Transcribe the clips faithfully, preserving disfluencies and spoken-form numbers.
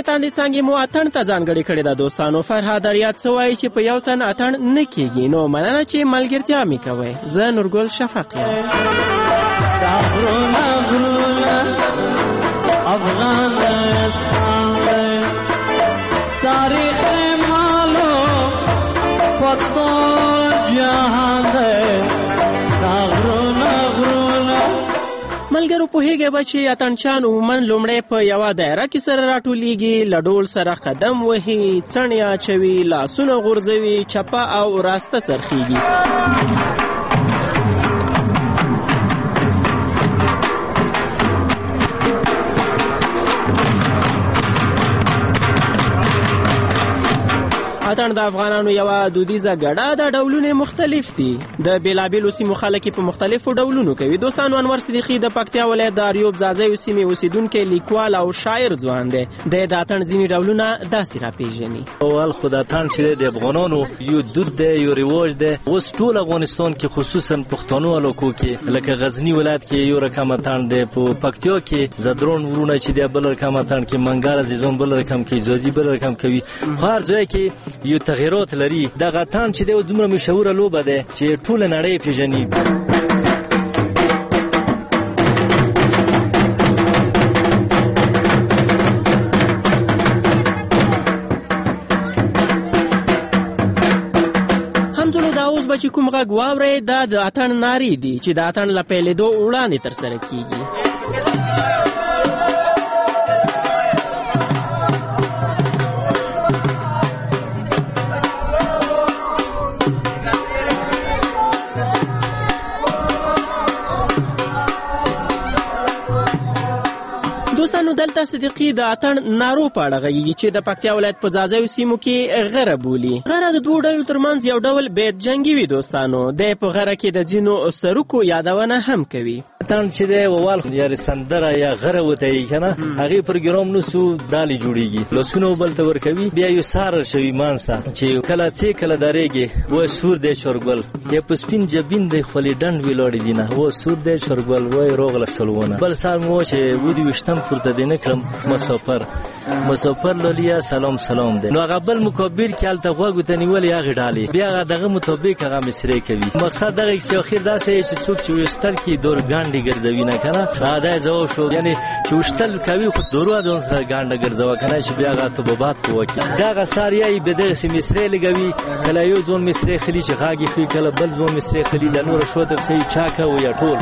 نننۍ تاندې څانګې مو اتڼ ته ځانګړې کړې ده دوستانو. فرهاد اریاد څه وایي چې په یو تن اتڼ نه کېږي. نو مننه چې ملګرتیا مې کوئ. زه نورګل شفق یم. افغانستان تاریخ مالو پتو جهان ملګرو پوهیږئ به چې اتڼچیان عموما لومړی په یوه دایره کې سره راټولیږي، له ډول سره قدم وهي، څڼې اچوي، لاسونه غورځوي، چپه او راسته څرخیږي. اتڼ د افغانانو یوه دودیزه ګډه ده. ډولونه مختلف دي. د بیلابیلو سیمو خلک په مختلفو ډولونو کوي. دوستانو انور صدیقي د پکتیا ولایت د اریوب ځاځیو سیمې اوسیدونکی لیکوال او شاعر ځوان دی. د د اتڼ ځینې ډولونه داسې راپېژني. اول خو د اتڼ چې دی د افغانانو یو دود دی، یو رواج دی. اوس ټول افغانستان کې خصوصا پښتنو علاقو کې لکه غزني ولایت کې یو رقم اتڼ دی، په پکتیا کې زدرون ورونه چې دی بل رقم اتڼ کې، منګل عزیزان بل رقم کوي، ځاځي بل رقم کوي. هر ځای کې یو تغیرات لري. دغه اتڼ چې دی دومره مشهوره لوبه ده چې ټول نړۍ پیژني. همزولو دا اوس به چې کوم غږ واورئ دا د اتڼ نارې دي چې د اتڼ له پیلېدو وړاندې ترسره کیږي. دوستانو دلته صدیقي د اتڼ نارو په اړه غږیږي چې د پکتیا ولایت په ځاځیو سیمو کې غره بولي. غره د دوو ډلو ترمنځ یو ډول بیت جنګي وي دوستانو. دی په غره کې د ځینو سرکو یادونه هم کوي. اتڼ چې دی ووال یا سندره یا غره وته یې که نه، هغې پروګرام نوسو ډالې جوړېږي، لاسونه بل ته ورکوي، بیا یو ساره شوي منځ ته چې کله څې کله درېږي وایي سور دی چورګل، یا په سپین جبین دی خولې ډنډ ولاړې دي نه وایي سور دی چورګل، وایي روغله سلوونه. بل سال مو وایي چې ودې ویشتم پورته دې نه کړم مسافر مسافر لالیا سلام سلام دی. نو هغه بل مقابل کې هلته غوږ ورته نیولې هغې ډالې، بیا هغه دغه مطابق هغه مصرې کوي. مقصد دغه کیسې اخر داسې چې څوک چې ویشتل کې دور ګانډې ګرځوي نه که نه، دا ځواب شو یعنې چې ویشتل کوي خو دورو ځان سره ګانډه ګرځوه که نه چې بیا هغه طبابات په وکړي. دغه سار یا یې به دغسې مصرې لګوي، کله یو ځوان مصرې خلي چې غاږ یې خوري، کله بل ځوان مصرې خلي، د نوره شو ته پسې چا کوو یا ټول.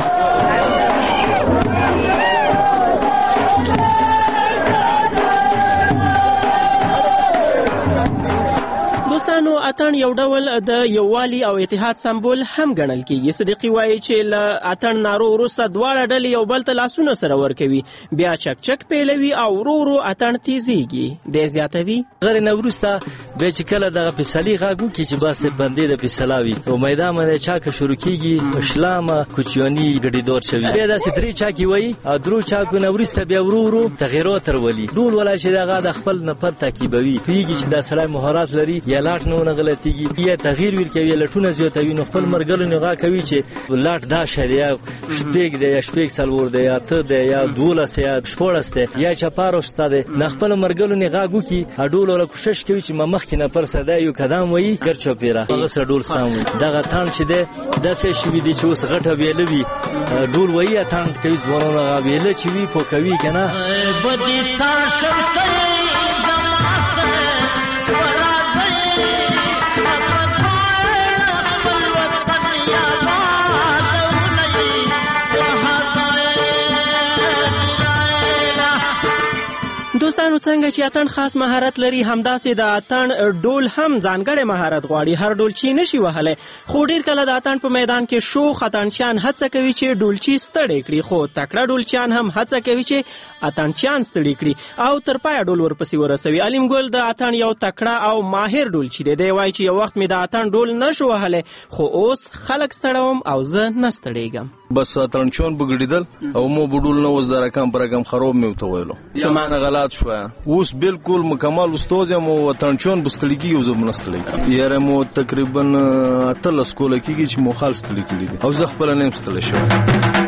دوستانو اتڼ یو ډول د یووالي او اتحاد سمبول هم ګڼل کېږي. صدیقي وایي چې له اتڼ نارو وروسته دواړه ډلې یو بل ته لاسونه سره ورکوي، بیا چک چک پیلوي او ورو ورو اتڼ تیزیږي. دی زیاتوي غرې نه وروسته بیا چې کله دغه فیصلې غږ وکړي چې بس بندې د فیصله وي او میدان باندې چاکه شروع کېږي، اشلامه کوچیاني ګډېدار شوي، بیا داسې درې چاکې وایي او درو چاکو نه وروسته بیا ورو ورو تغیرات راولي. ډول ولا چې دغه د خپل نفر تعقیبوي، پوهېږي چې دا سړی مهارت لري، یا لاټ نه ونه غلطېږي، یا تغییر ورکوي، لټونه زیاتوي. نو خپل مرګلو نغا کوي چې لاټ دا شی دی، یا شپږ دی، یا شپږ څلور دی، یا اته دی، یا دولس دی، یا شپاړس دی، یا چپاروسته دی. نه خپل مرګلو نغا وکړي، ډول ولا کوشش کوي چې ما مخکې نه پر سره یو قدم وایي ګر چوپېره هغه سره ډول سم وي. دغه اتڼ چې دی داسې شوي دي چې اوس غټه ویله وي ډول وایي اتڼ کوي ځوانان، هغه ویله چې وي پو کوي که نه. دوستانو څنګه چې اتڼ خاص مهارت لري، همداسې د اتڼ ډول هم ځانګړی مهارت غواړي. هر ډولچي نشي وهلی، خو ډېر کله د اتڼ په میدان کې شوخ اتڼچیان هڅه کوي چې ډولچي ستړی کړي، خو تکړه ډولچیان هم هڅه کوي چې اتڼچیان ستړي کړي او تر پایه ډول ورپسې ورسوي. علیم ګل د اتڼ یو تکړه او ماهر ډولچي دی. دی وایي چې یو وخت مې د اتڼ ډول نشو وهلی، خو اوس خلک ستړوم او زه نه ستړېږم. بس اتڼچیان به ګډېدل او مو به ډول نه اوس د رقم په رقم خراب مې ورته ویلو، څه معنی غلط شوه. اوس بالکل مکمل استاد یم او اتڼچیان به ستړي کېږي او زه به نه ستړی کېږم. یاره مو تقریبا اتلس کوله کېږي چې مو خال ستړي کړي دي او زه خپله نه یم ستړی شوی.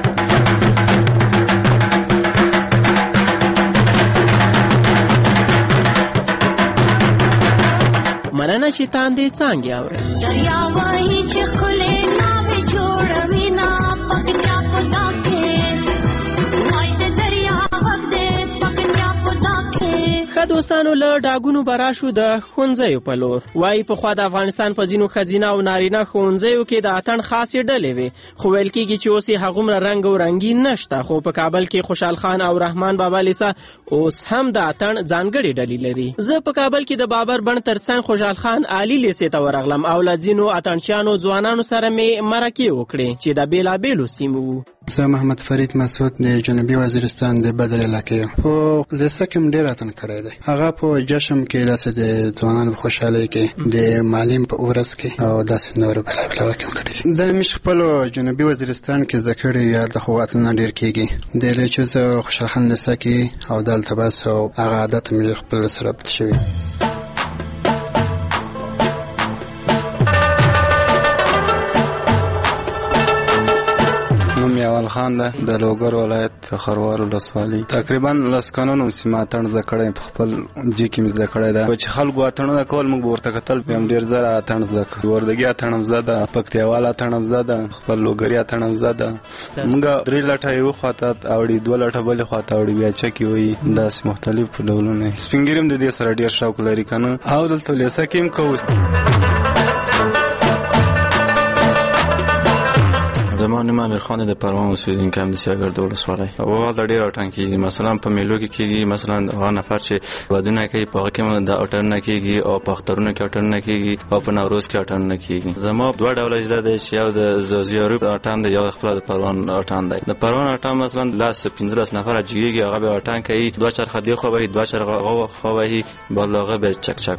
چې تاندې څانګې اورئ. دریا وایي چې ښکلې ناوې جوړوي نا پکتیا په دا کې وای د دریا غږ دی پکتیا په دا کې. ښه دوستانو له ډاګونو به راشو د ښوونځیو په لور. وایي پخوا د افغانستان په ځینو ښځینه او نارینه ښوونځیو کې د اتڼ خاصې ډلې وې، خو ویل کېږي چې اوس یې هغومره رنګ او رنګین نشته. خو په کابل کې خوشحال خان او رحمان بابا لیسه اوس هم د اتڼ ځانګړې ډلې لري. زه په کابل کې د بابر بڼ ترڅنګ خوشحال خان عالي لیسې ته ورغلم او له ځینو اتڼچیانو ځوانانو سره مې مرکې وکړې چې د بېلابېلو سیمو وو. زه محمد فرید مسعود د جنوبي وزیرستان د بدر علاقې یم. په لیسه کې م ډېر اتڼ کړی دی. هغه په جشن کې داسې د ځوانانو په خوشحالۍ کې د معلم په ورځ کې او داسې نورو بېلابېلو کې م کړی دی. زه مې خپلو جنوبي وزیرستان کې زده کړی وي، هلته خو اتڼونه ډېر کېږي. د چې زه خوشحال خان لیسه کې او دلته بس او هغه عادت مې خپل سره پټ شوي. اول خان ده د لوګر ولایت خروار ولسوالۍ. تقریبا لس کلونو سیمه اتڼ زده کړی، په خپل جي کې مې زده کړی ده. چې خلکو اتڼونه کول موږ به ورته کتل، بیا هم ډېر زره اتڼ زده کړو. وردګي اتڼ هم زده ده، پکتیاوال اتڼ هم زده ده، خپل لوګري اتڼ هم زده ده. موږ درې لټه یو خواته اوړي، دوه لټه بلې خواته اوړي، بیا چکې وایي، داسې مختلف ډولونه. سپین ږیري هم د دې سره ډېر شوق لري که نه، او دلته لیسه کې هم کوو. زما نوم امیر خان د پروان اوسیدونکی یم د سیاګرد ولسوالۍ. هغه ډېر اتڼ کېږي، مثلا په میلو کې کېږي، مثلا هغه نفر چې ودونه کوي په هغه کې د اتڼونه کېږي، او په اخترونو کې اتڼونه کېږي، او په نوروز کې اتڼونه کېږي. زما دوه ډوله زده دی چې یو د زیارو اتڼ دی، یو خپل د پروان اتڼ دی. د پروان اتڼ مثلا لاس پنځلس نفر جګېږي، هغه به اتڼ کوي، دوه چرخه دې خوا وهي، دوه چرخه هغه خوا وهي، بل هغه به چک چک.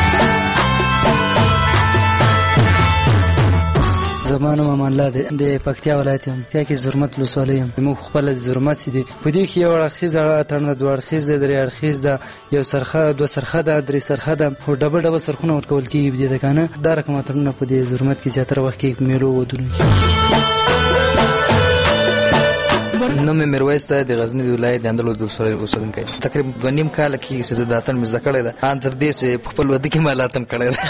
زما نوم امان الله دی، د پکتیا ولایت یم. پکتیا کې زرمت ولسوالۍ یم. موږ خپله د زرمت چې دی په دې کې یو اړخیز اتڼ ده، دوه اړخیز ده، درې اړخیز ده، یو سرخه، دوه سرخه ده، درې سرخه ده، خو ډبل ډبل سرخونه ورکول کېږي په دې ته که نه. دا رقم اتڼونه په دې زرمت کې زیاتره وخت کې میلو ودونو کې. نوم مې میرویس دی، د غزني ولایت د اندلو د ولسوالۍ اوسېدونکی. تقریبا دوه نیم کاله کېږي چې زه د اتڼ مې زده کړی ده. ان تر دې چې په خپل واده کې مې اتڼ کړی ده.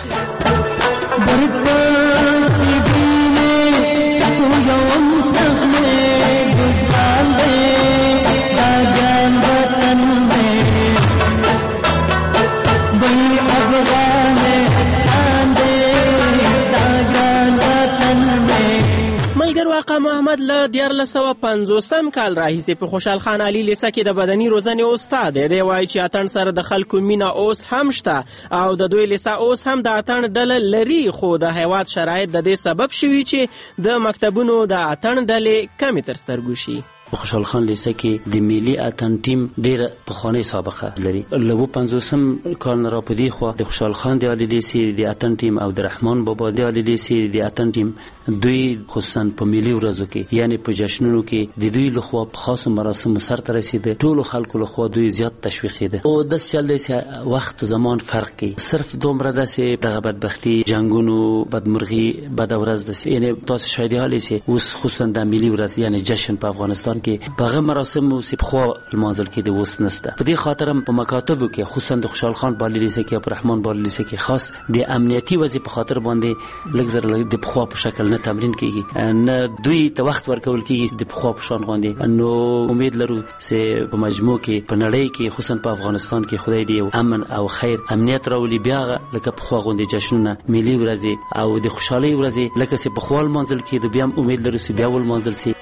آقا محمد له دیارلس سوه پنځوسم کال راهیسې په خوشحال خان علي لیسه کې د بدني روزنې استاد دی. دی وایي چې اتڼ سره د خلکو مینه اوس هم شته او د دوی لیسه اوس هم د اتڼ ډله لري، خو د هیواد شرایط د دې سبب شوي چې د مکتبونو د اتڼ ډلې کمې تر سترګو شي. خوشحال خان لیسه کې د ملي اتڼ ټیم ډېره پخوانۍ سابقه لري. له اووه پنځوسم کال نه را په دې خوا د خوشحال خان د عالي لیسې د اتڼ ټیم او د رحمان بابا د عالي لیسې د اتڼ ټیم دوی خصوصا په ملي ورځو کې یعنی په جشنونو کې د دوی لخوا په خاصو مراسمو سرته رسیده. ټولو خلکو لخوا دوی زیات تشویقېده. او داسې چل دی چې وخت و زمان فرق کوي. صرف دومره ده چې دغه بدبختي، جنګونو، بدمرغي، بده ورځ ده. یعنی تاسو شاید حالې چې اوس خصوصا د ملي ورځ یعنی جشن په افغانستان کې په هغه مراسمو چې پخوا لمانځل کېده اوس نشته. په دې خاطر هم په مکاتبو کې خصوصا د خوشحال خان بالي لیسه کې او په رحمان بالي لیسه کې خاص د امنیتي وضع په خاطر باندې لږ زر د پخوا په شکل نه تمرین کېږي، نه دوی ته وخت ورکول کېږي د پخوا په شان باندې. نو امید لرو چې په مجموع کې په نړۍ کې خصوصا په افغانستان کې خدای دې امن او خیر امنیت راولي، بیا لکه پخوا غوندې جشنونه، ملي ورځې او د خوشحالۍ ورځې لکه چې پخوا لمانځل کېده بیا هم امید لرو چې بیا ولمانځل شي.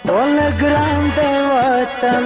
وطن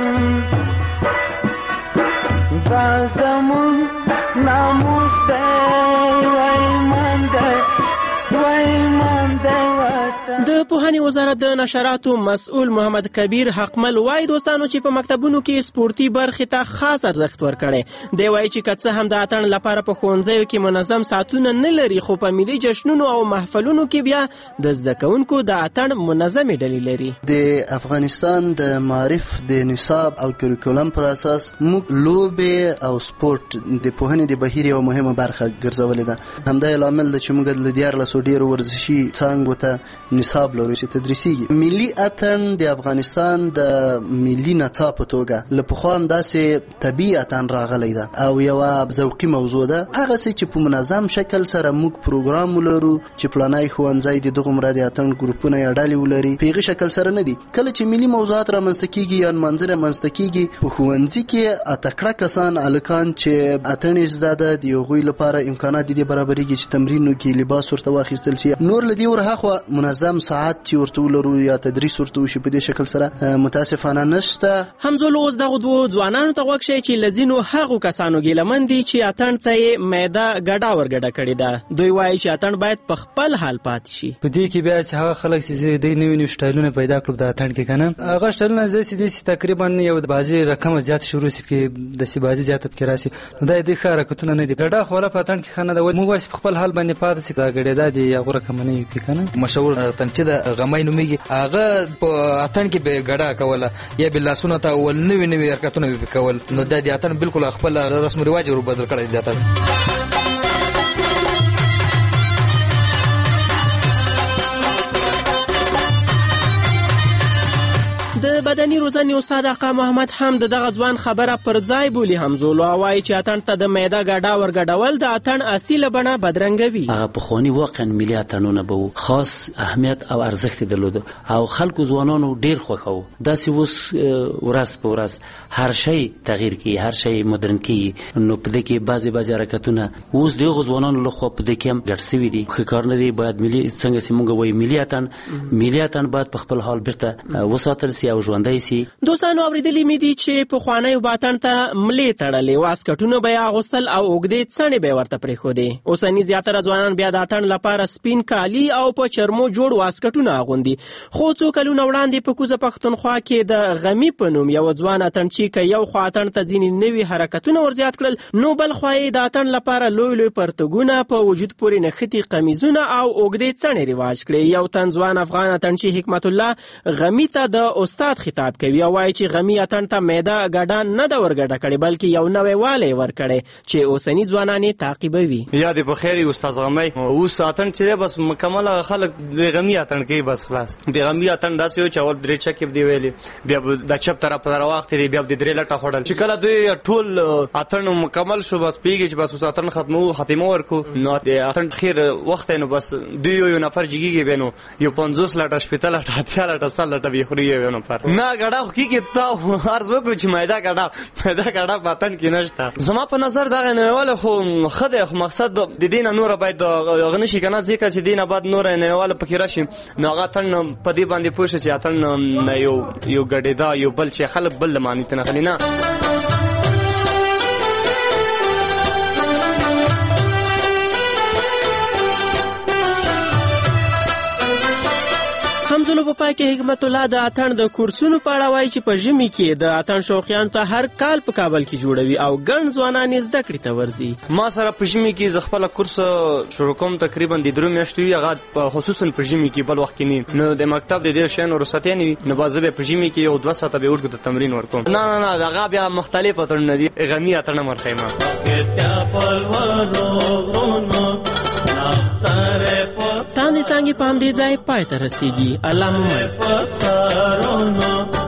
دا زمون ناموس دی، وای مان دی، وای مان دی وطن. د پوهنې وزارت د نشراتو مسؤل محمد کبیر حقمل وایي دوستانو چې په مکتبونو کې سپورتي برخې ته خاص ارزښت ورکړی. دی وایي چې که څه هم د اتڼ لپاره په ښوونځیو کې منظم ساعتونه نه لري، خو په ملي جشنونو او محفلونو کې بیا د زده کوونکو د اتڼ منظمې ډلې لري. د افغانستان د معرف د نصاب او کریکولم پر اساس موږ لوبې او سپورت د پوهنې د بهیر یوه مهمه برخه ګرځولې ده. همدا یې لامل ده چې موږ له دیارلسو ډېرو ورزشي څانګو ته نصاب نصاب لرو چې تدریسیږي. ملي اتڼ د افغانستان د ملي نڅا په توګه له پخوا هم داسې طبیعي اتڼ راغلی ده او یوه ذوقي موضوع ده. هغسې چې په منظم شکل سره موږ پروګرام ولرو چې پلانی ښوونځی د دغومره د اتڼ ګروپونه یا ډلې ولري په هغې شکل سره نه دي. کله چې ملي موضوعات رامنځته کېږي یا نمانځنې رامنځته کېږي په ښوونځي کې اتکړه کسان هلکان چې اتڼ یې زده ده د هغوی لپاره امکانات د دې برابرېږي چې تمرین وکړي، لباس ورته واخیستل شي. نور له دې ورهاخوا منظم ساعت چې ورته ولرو یا تدریس ورته وشي په دې شکل سره متاسفانه نشته. همزولو اوس دغو دوو ځوانانو ته غوږ شئ چې له ځینو هغو کسانو ګیلمن دي چې اتڼ ته یې معده ګډه ورګډه کړې ده. دوی وایي چې اتڼ باید په خپل حال پاتې شي. په دې کې بیا چې هغه خلک چې دوی نوي نوي سټایلونه پیدا کړو د اتڼ کې که نه، هغه سټایلونه داسې دي چې تقریبا یو د بازي رقمه زیات شروع شي کې داسې بازي زیاته پکې راشي، نو دا یې ښه حرکتونه نه دي. ګډه خوله په اتڼ کې ښه نه ده. موږ وایو چې په خپل حال باندې پاتې شي. دا ګډېدا دي هغو رقمه نه وي که نه. مشهور اتڼ چې د غمی نومېږي هغه په اتڼ کې به ګډه کوله یا به لاسونه تاول، نوي نوي حرکتونه به کول. نو دا د اتڼ بالکل خپل رسم و رواج ور بدل کړی دی اتڼ. د بدني روزنې استاد آقا محمد هم د دغه ځوان خبره پر ځای بولي همزولو او وایي چې اتڼ ته د معده ګډه ورګډول د اتڼ اصیله بڼه بدرنګوي. هغه پخواني واقعا ملي اتڼونه به وو، خاص اهمیت او ارزښت یې درلوده او خلکو ځوانانو ډېر خوښوه. داسې اوس ورځ په ورځ هر شی تغییر کیږي، هر شی مدرن کیږي، نو په دې کې بعضې بعضې حرکتونه اوس د هغو ځوانانو لخوا په دې کې هم ګډ سوي دي. ښه کار نه دی. باید ملي څنګه چې موږ وایو ملي اتڼ ملي اتڼ باید په خپل حال بیرته وساتل سي او ژوندی سي. دوستانو اورېدلي مې دي چې پخوانیو به اتڼ ته ملې تړلې، واسکټونه به یې اغوستل او اوږدې څڼې به یې ورته پرېښودې. اوسني زیاتره ځوانان بیا د اتڼ لپاره سپین کالي او په چرمو جوړ واسکټونه اغوندي. خو څو کلونه وړاندې په کوزه پښتونخوا کې د غمي په نوم یو ځوان اتڼچي که یو خوا اتڼ ته ځینې نوي حرکتونه ورزیات کړل، نو بل خوا یې د اتڼ لپاره لوی لوی پرتګونه، په وجود پورې نښتي قمیضونه او اوږدې څڼې رواج کړې. یو تن ځوان افغان اتڼچي حکمت الله غمي ته د استاد خطاب کوي او وایي چې غمي اتڼ ته معده ګډه نه ده ورګډه کړې بلکې یو نوی والی ورکړی چې اوسني ځوانان یې تعقیبوي. یا دې په خیر استاد غمی. اوس اتڼ چې دی بس مکمل خلک د غمي اتڼ کوي بس خلاص. د غمي اتڼ داسې و چې اول درې چکې دی ویلې، بیا د چپ طرف ته راواختې دی، بیا د درې لټه خوړل. چې کله دوی ټول اتڼ مکمل شو بس پیږي چې بس اوس اتڼ ختمو خاتمه ورکو، نو د اتڼ خیر وخت نو بس دوی یو نفر جګیږي بینو یو پنځوس لټه شپېته لټه اتیا لټه سل لټه به خوري یو نفر نه ګډه خو کېږي. تا عرض وکړو چې معده ګډه معده ګډه په اتڼ کې نشته. زما په نظر دغه نویواله خو ښه دی، خو مقصد د دې نه نوره باید هغه نه شي که نه، ځکه چې دې نه بعد نوره نویواله پکې راشي نو هغه اتڼ په دې باندې پوه شه چې اتڼ یو یو ګډېدا یو بل چې خلک بل له معنی ته نه خلي نه. همزولو په پای کې حکمت الله د اتڼ د کورسونو په اړه وایي چې په ژمي کې د اتڼ شوقیانو ته هر کال په کابل کې جوړوي او ګڼ ځوانان یې زده کړې ته ورځي. ما سره په ژمي کې زه خپله کورس شروع کوم تقریبا د درو میاشتو وي، هغه خصوصا په ژمي کې بل وخت کې نه، نو د مکتب د ډېر شیانو رخصتیانې وي، نو به زه بیا په ژمي کې یو دوه ساعته بیا اوږدو ته تمرین ورکوم. نه نه نه هغه بیا مختلف اتڼونه دي، غمي اتڼ مرخیمه تاندې څانګې په همدې ځای پای ته رسېږي. الله مو